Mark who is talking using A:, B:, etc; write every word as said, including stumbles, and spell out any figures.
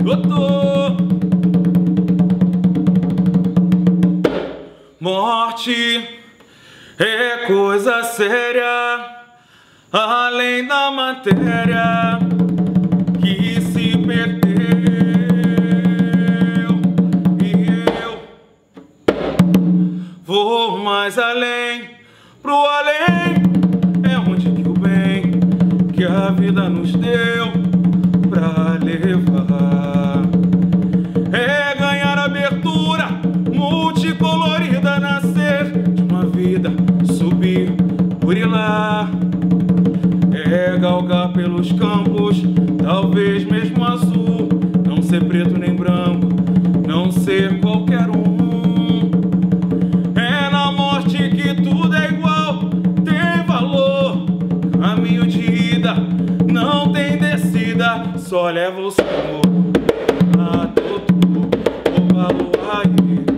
A: Doutor, morte é coisa séria, além da matéria que se perdeu. E eu vou mais além, pro além é onde que o bem que a vida nos deu pra levar é ganhar abertura multicolorida, nascer de uma vida, subir por ir lá, é galgar pelos campos, talvez mesmo azul, não ser preto nem branco, não ser qualquer um. É na morte que tudo é igual, tem valor, caminho de ida, não tem descida, só leva o Senhor a todo o valor aí.